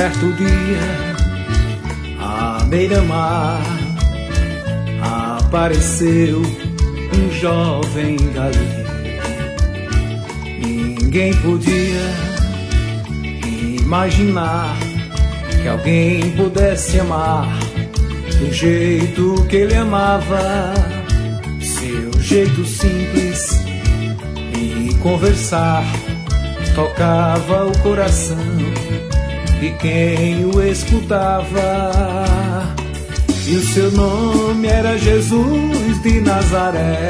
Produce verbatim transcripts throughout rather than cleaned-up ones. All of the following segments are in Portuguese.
certo dia, à beira-mar, apareceu um jovem galileu. Ninguém podia imaginar que alguém pudesse amar do jeito que ele amava. Seu jeito simples de conversar tocava o coração de quem o escutava. E o seu nome era Jesus de Nazaré.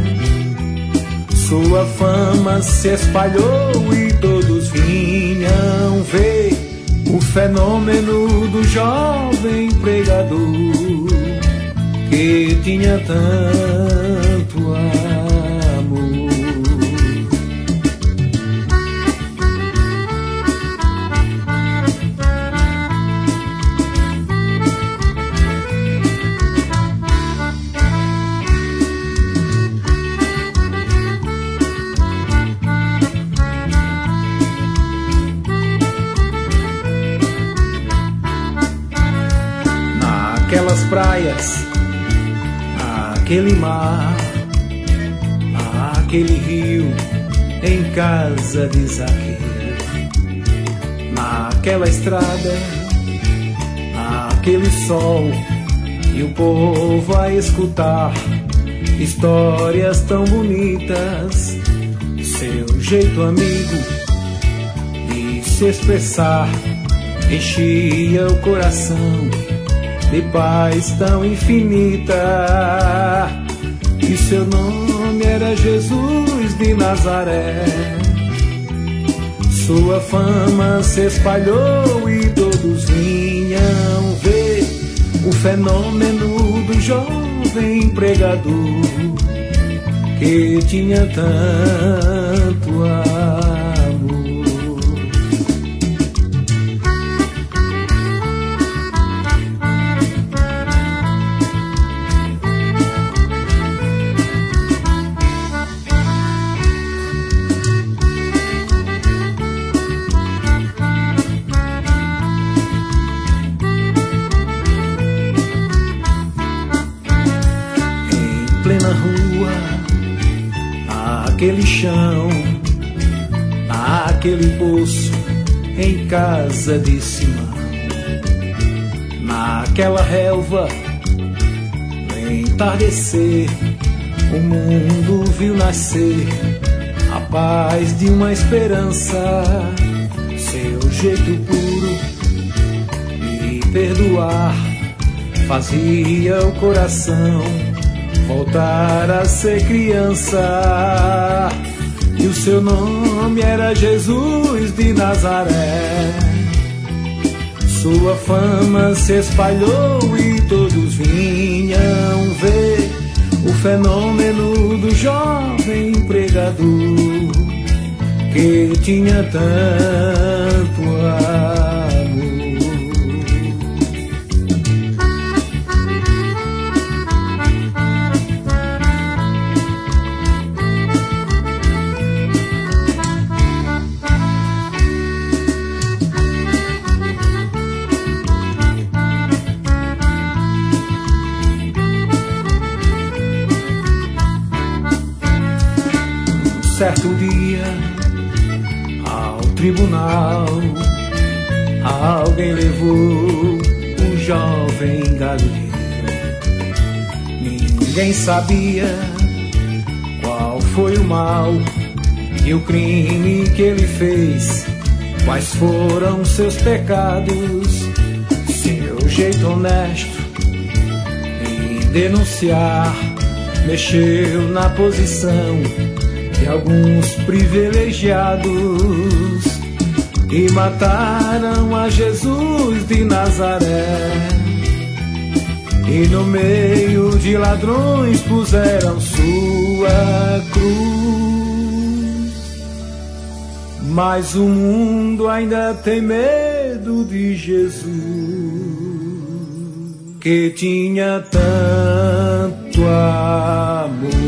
Sua fama se espalhou e todos vinham ver o fenômeno do jovem pregador que tinha tanto amor. Aquelas praias, aquele mar, aquele rio em casa de Zaqueu, naquela estrada, aquele sol e o povo a escutar histórias tão bonitas. Seu jeito amigo de se expressar enchia o coração de paz tão infinita. E seu nome era Jesus de Nazaré. Sua fama se espalhou e todos vinham ver o fenômeno do jovem pregador que tinha tanto amor. Plena rua, aquele chão, aquele poço em casa de Simão, naquela relva, no entardecer, o mundo viu nascer a paz de uma esperança. Seu jeito puro de perdoar fazia o coração voltar a ser criança. E o seu nome era Jesus de Nazaré. Sua fama se espalhou e todos vinham ver o fenômeno do jovem pregador que tinha tanto amor. Certo dia, ao tribunal, alguém levou o jovem galileu. Ninguém sabia qual foi o mal e o crime que ele fez, quais foram seus pecados. Seu jeito honesto em denunciar mexeu na posição de alguns privilegiados e mataram a Jesus de Nazaré. E no meio de ladrões puseram sua cruz. Mas o mundo ainda tem medo de Jesus, que tinha tanto amor.